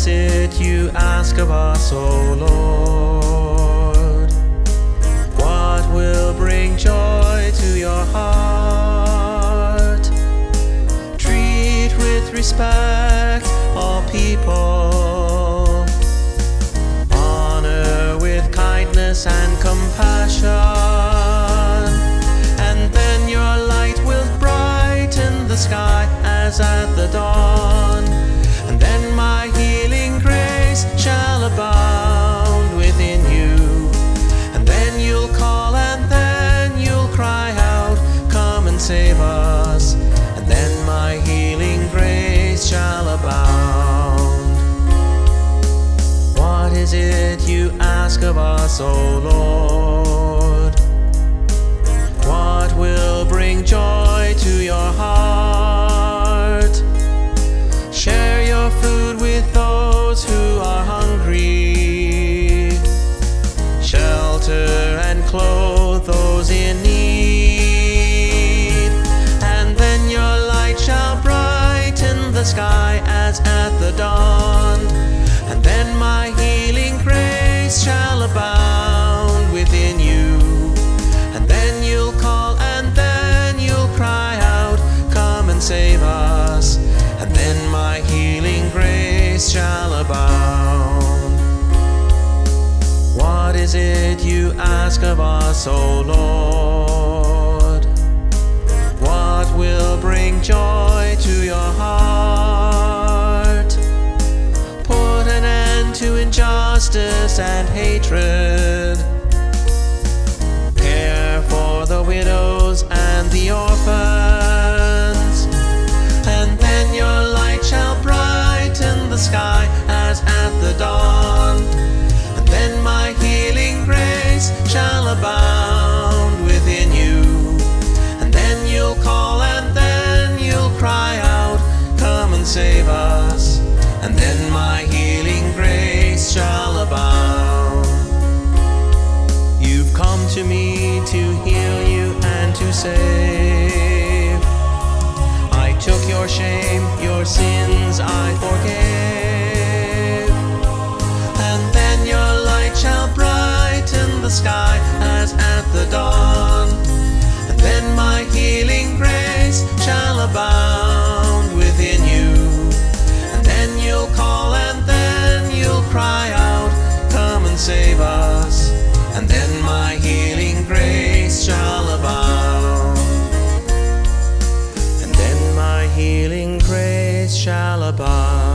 is it you ask of us, O Lord? What will bring joy to your heart? Treat with respect all people. Honor with kindness and compassion. And then your light will brighten the sky as at the dawn. And then my healing grace shall abound within you. And then you'll call and then you'll cry out, come and save us. And then my healing grace shall abound. What is it you ask of us, O Lord? What will bring joy to your heart? Share your food with those who are hungry. Shelter and clothe those in need. And then your light shall brighten the sky as at the dawn. And then my healing grace shall abound within you. And then you'll call and then you'll cry out, come and save us. And then my healing grace shall abound. What is it you ask of us, O Lord? What will bring joy to your heart? Put an end to injustice and hatred. Care for the widows and the orphans. And then your light shall brighten the sky as at the dawn. And then my healing grace shall abound within you. And then you'll call and then you'll cry out, come and save us. And then my healing grace shall abound. You've come to me to heal you and to save. I took your shame, your sins I forgave. And then your light shall brighten the sky as at the dawn. And then my healing grace shall abound within you. And then you'll call and then you'll cry out, come and save us. And then my healing grace shall abound. And then my healing grace shall abound.